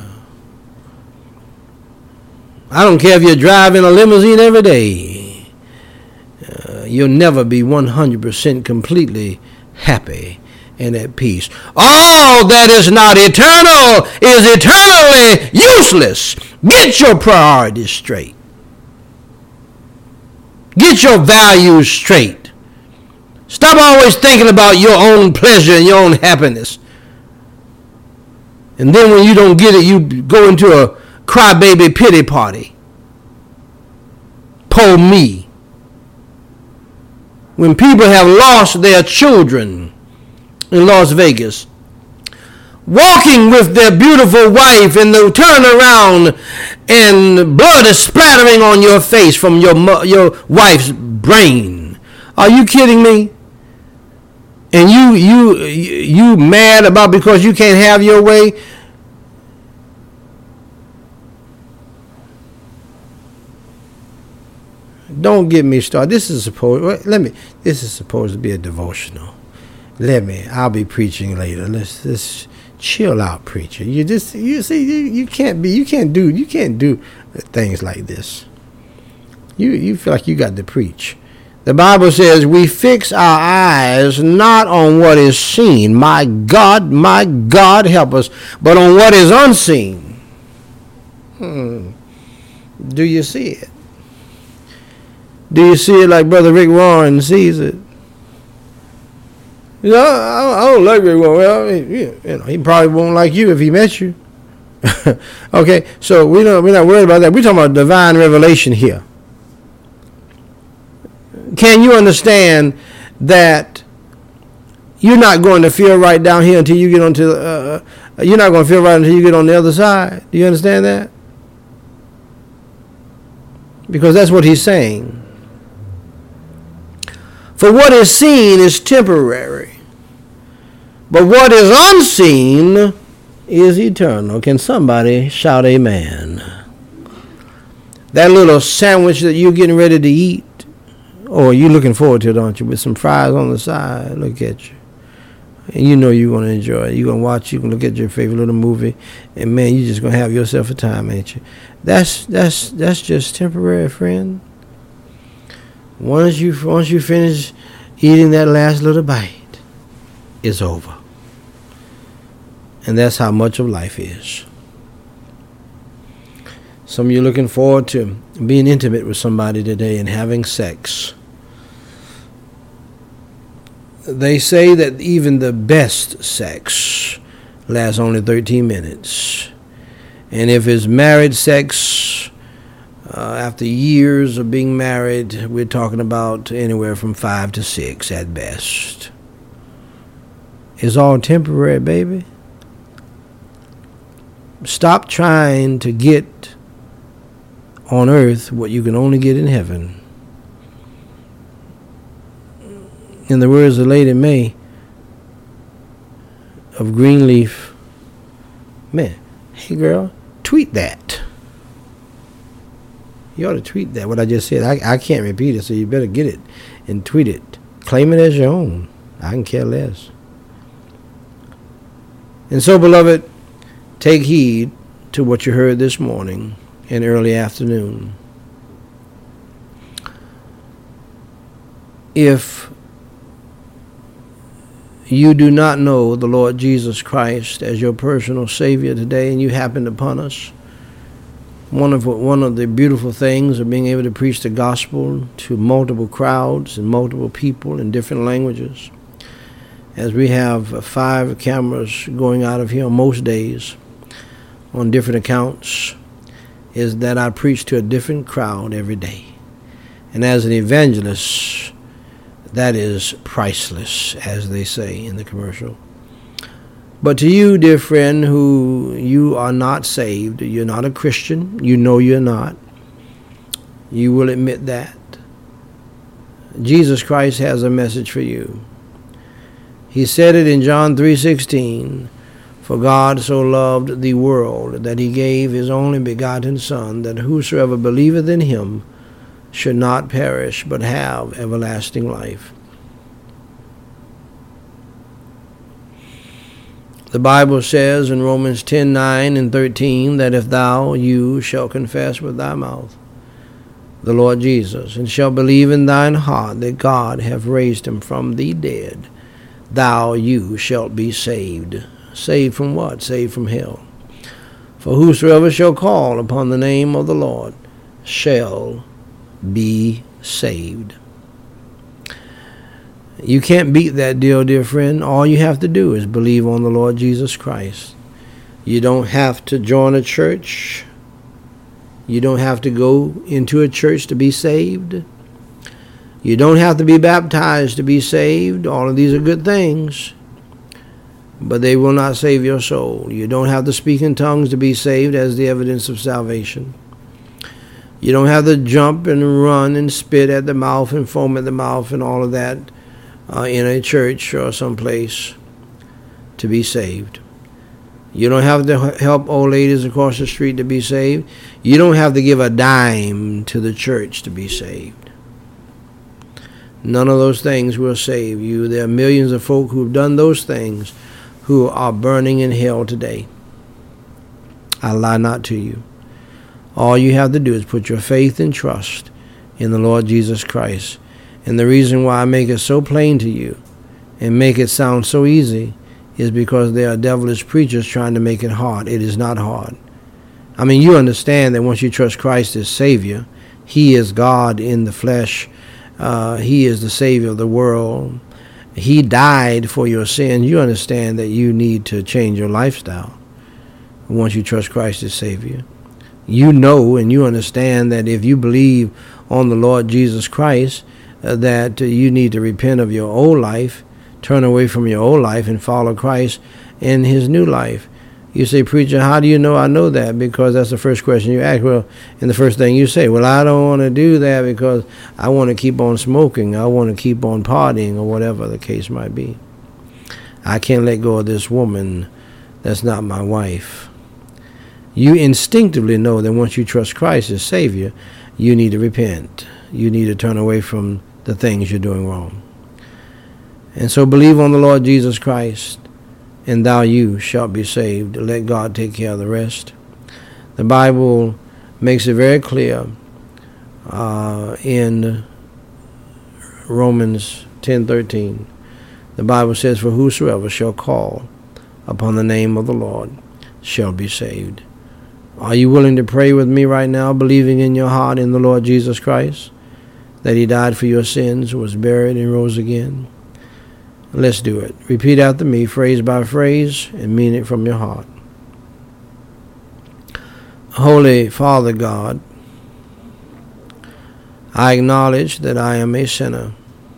I don't care if you're driving a limousine every day. Uh, you'll never be one hundred percent completely happy and at peace. All that is not eternal is eternally useless. Get your priorities straight. Get your values straight. Stop always thinking about your own pleasure and your own happiness. And then when you don't get it, you go into a crybaby pity party. Poor me. When people have lost their children in Las Vegas, walking with their beautiful wife, and they turn around and blood is splattering on your face from your your wife's brain. Are you kidding me? And you you you mad about because you can't have your way? Don't get me started. This is supposed let me this is supposed to be a devotional. Let me I'll be preaching later. Let's let's chill out, preacher. You just you see you, you can't be you can't do you can't do things like this. You you feel like you got to preach. The Bible says we fix our eyes not on what is seen. My God, my God, help us, but on what is unseen. Hmm. Do you see it? Do you see it like Brother Rick Warren sees it? You know, I, I don't like Rick Warren. Well, I mean, you know, he probably won't like you if he met you. Okay, so we don't, we're not worried about that. We're talking about divine revelation here. Can you understand that you're not going to feel right down here until you get onto, uh, you're not going to feel right until you get on the other side? Do you understand that? Because that's what he's saying. For what is seen is temporary, but what is unseen is eternal. Can somebody shout amen? That little sandwich that you're getting ready to eat, or you looking forward to it, aren't you, with some fries on the side, look at you. And you know you're going to enjoy it. You're going to watch, you can look at your favorite little movie, and man, you're just going to have yourself a time, ain't you? That's that's that's just temporary, friend. Once you once you finish eating that last little bite, it's over. And that's how much of life is. Some of you looking forward to being intimate with somebody today and having sex. They say that even the best sex lasts only thirteen minutes. And if it's married sex, uh, after years of being married, we're talking about anywhere from five to six at best. It's all temporary, baby. Stop trying to get on earth what you can only get in heaven. In the words of Lady May of Greenleaf, man, hey girl, tweet that. You ought to tweet that, what I just said. I, I can't repeat it, so you better get it and tweet it. Claim it as your own. I can care less. And so, beloved, take heed to what you heard this morning and early afternoon. If you do not know the Lord Jesus Christ as your personal Savior today, and you happened upon us, one of one of the beautiful things of being able to preach the gospel to multiple crowds and multiple people in different languages, as we have five cameras going out of here on most days on different accounts, is that I preach to a different crowd every day. And as an evangelist, that is priceless, as they say in the commercial. But to you, dear friend, who you are not saved, you're not a Christian, you know you're not, you will admit that. Jesus Christ has a message for you. He said it in John three sixteen, "For God so loved the world that he gave his only begotten Son, that whosoever believeth in him should not perish, but have everlasting life." The Bible says in Romans ten nine and thirteen that if thou, you, shall confess with thy mouth the Lord Jesus, and shall believe in thine heart that God hath raised him from the dead, thou, you, shalt be saved. Saved from what? Saved from hell. For whosoever shall call upon the name of the Lord shall be saved. You can't beat that deal, dear friend. All you have to do is believe on the Lord Jesus Christ. You don't have to join a church. You don't have to go into a church to be saved. You don't have to be baptized to be saved. All of these are good things, but they will not save your soul. You don't have to speak in tongues to be saved as the evidence of salvation. You don't have to jump and run and spit at the mouth and foam at the mouth and all of that uh, in a church or someplace to be saved. You don't have to help old ladies across the street to be saved. You don't have to give a dime to the church to be saved. None of those things will save you. There are millions of folk who have done those things who are burning in hell today. I lie not to you. All you have to do is put your faith and trust in the Lord Jesus Christ. And the reason why I make it so plain to you and make it sound so easy is because there are devilish preachers trying to make it hard. It is not hard. I mean, you understand that once you trust Christ as Savior, He is God in the flesh. Uh, he is the Savior of the world. He died for your sins. You understand that you need to change your lifestyle once you trust Christ as Savior. You know and you understand that if you believe on the Lord Jesus Christ, uh, that uh, you need to repent of your old life, turn away from your old life and follow Christ in His new life. You say, preacher, how do you know I know that? Because that's the first question you ask. Well, and the first thing you say, well, I don't want to do that because I want to keep on smoking. I want to keep on partying or whatever the case might be. I can't let go of this woman that's not my wife. You instinctively know that once you trust Christ as Savior, you need to repent. You need to turn away from the things you're doing wrong. And so believe on the Lord Jesus Christ, and thou you shalt be saved. Let God take care of the rest. The Bible makes it very clear uh, in Romans ten thirteen. The Bible says, for whosoever shall call upon the name of the Lord shall be saved. Are you willing to pray with me right now, believing in your heart in the Lord Jesus Christ, that He died for your sins, was buried, and rose again? Let's do it. Repeat after me, phrase by phrase, and mean it from your heart. Holy Father God, I acknowledge that I am a sinner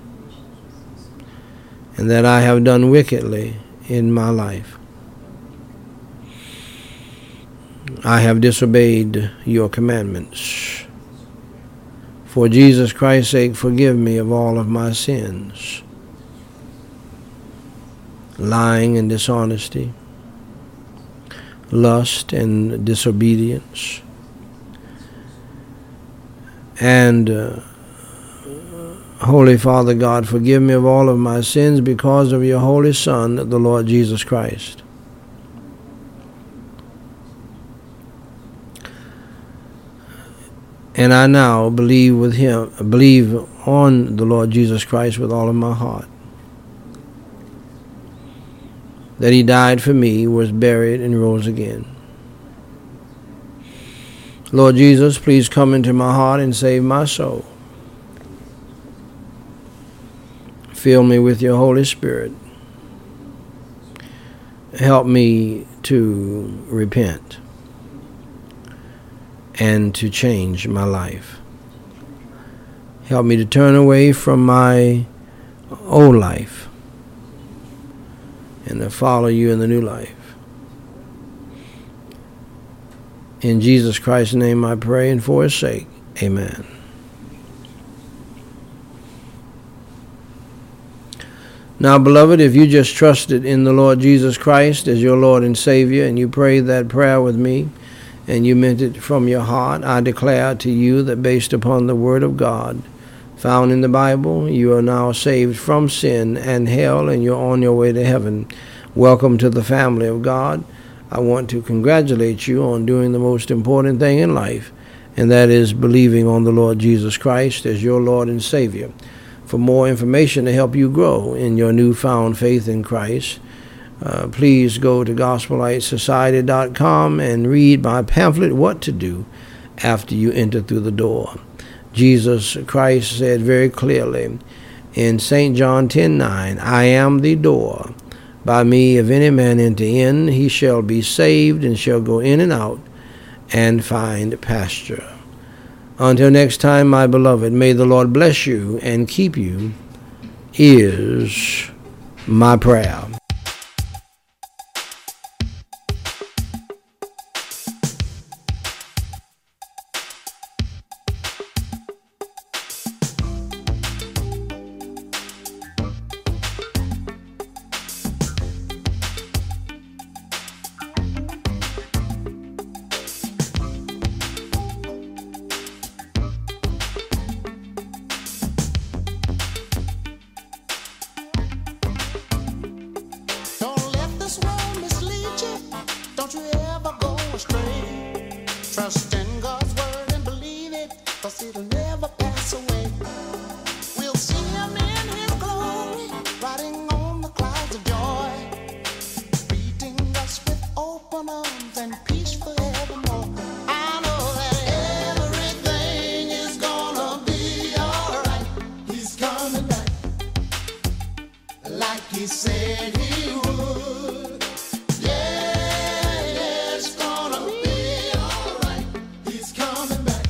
and that I have done wickedly in my life. I have disobeyed your commandments. For Jesus Christ's sake, forgive me of all of my sins. Lying and dishonesty, lust and disobedience, and uh, Holy Father God, forgive me of all of my sins because of your Holy Son, the Lord Jesus Christ. And I now believe with him, believe on the Lord Jesus Christ with all of my heart, that He died for me, was buried, and rose again. Lord Jesus, please come into my heart and save my soul. Fill me with your Holy Spirit. Help me to repent and to change my life. Help me to turn away from my old life and to follow you in the new life. In Jesus Christ's name I pray, and for his sake, amen. Now, beloved, if you just trusted in the Lord Jesus Christ as your Lord and Savior, and you prayed that prayer with me, and you meant it from your heart, I declare to you that based upon the Word of God found in the Bible, you are now saved from sin and hell, and you're on your way to heaven. Welcome to the family of God. I want to congratulate you on doing the most important thing in life, and that is believing on the Lord Jesus Christ as your Lord and Savior. For more information to help you grow in your newfound faith in Christ, uh, please go to gospel light society dot com and read my pamphlet, What to Do After You Enter Through the Door. Jesus Christ said very clearly in Saint John ten nine, I am the door. By me, if any man enter in, he shall be saved, and shall go in and out and find pasture. Until next time, my beloved, may the Lord bless you and keep you, is my prayer. Trust in God's word and believe it, 'cause it'll never pass away. We'll see him in his glory, riding on the clouds of joy, greeting us with open arms and peace forevermore. I know that everything is gonna be alright. He's coming back like he said he would. Yeah, it's gonna be alright. He's coming back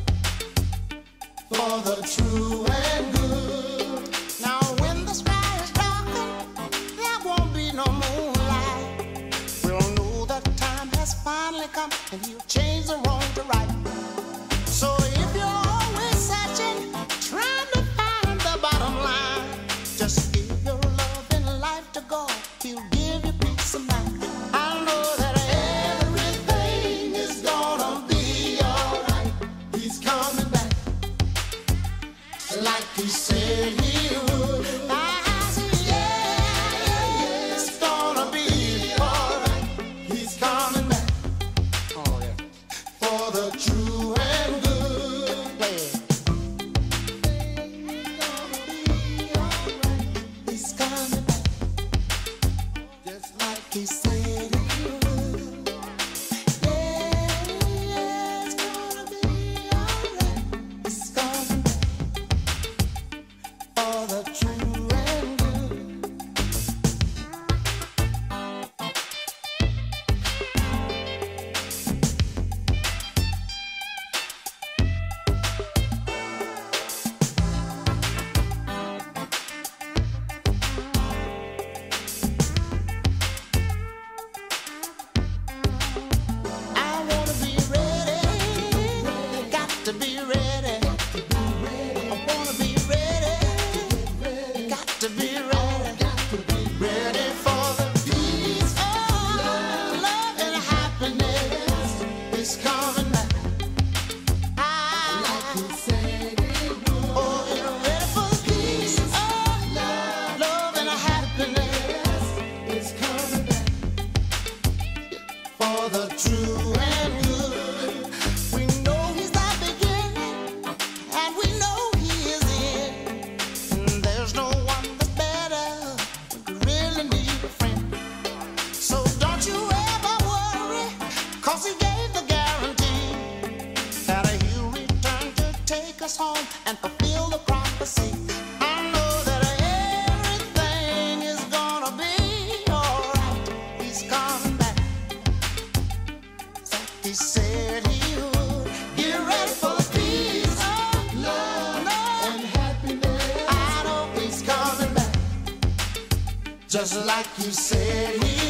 for the true and good. Now when the sky is darkened, there won't be no moonlight. We'll know that time has finally come, and he'll change the wrong to right. So if you're always searching, trying to find the bottom line, just give your love and life to God. He'll give you peace of mind. I know that everything is gonna be alright. He's coming back like he said he would. I say, yeah, it's gonna be alright. He's coming back oh, yeah. for the true and good. Play it. He's coming back just like he said he would. Yeah, it's gonna be alright. He's coming back for the true and good. I wanna be ready, got to be ready. I wanna be ready, got to be ready. Ready for the peace, oh, love and happiness is coming back. I, oh, you're ready for the peace, oh, love and happiness is coming back for the true and good. We know he's the beginning, and we know he is the end. And there's no one that's better. We really need a friend. So don't you ever worry, 'cause he gave the guarantee that he'll return to take us home and fulfill the prophecy. I know that everything is gonna be alright. He's coming back. He said he would. Get ready for the peace, oh, love, and just like you said he